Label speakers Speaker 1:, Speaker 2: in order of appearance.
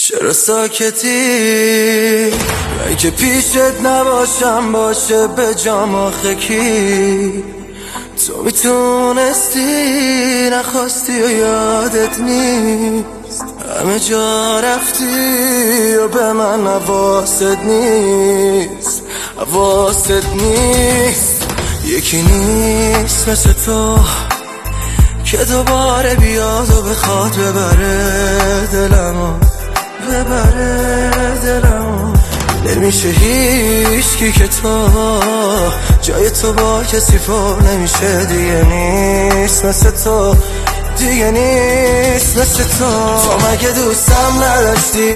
Speaker 1: چرا ساکتی؟ من که پیشت نباشم باشه به جام آخه کی؟ تو میتونستی نخواستی و یادت نیست، همه جا رفتی و به من حواست نیست، حواست نیست. یکی نیست مثل تو که دوباره بیاد و بخواد ببره دلمو، ببره دلمو. نمیشه هیچکی که تو جای تو با کسی پر نمیشه، دیگه نیست مثل تو، دیگه نیست مثل تو. تو مگه دوستم نداشتی؟